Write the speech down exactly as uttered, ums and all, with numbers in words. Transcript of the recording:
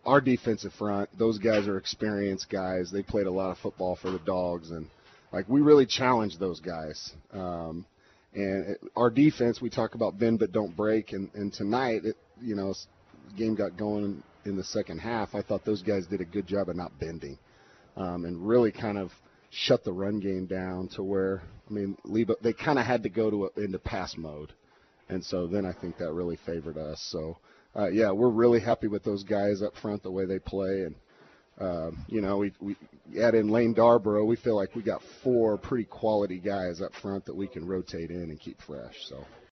our defensive front, those guys are experienced guys. They played a lot of football for the Dogs, and like we really challenged those guys. Um, and it, our defense, we talk about bend but don't break, and, and tonight, it, you know, the game got going in the second half. I thought those guys did a good job of not bending, um, and really kind of shut the run game down to where, I mean, Lebo, they kind of had to go to a, into pass mode, and so then I think that really favored us. So. Uh, yeah, we're really happy with those guys up front, the way they play. And, um, you know, we, we add in Lane Darborough. We feel like we got four pretty quality guys up front that we can rotate in and keep fresh. So.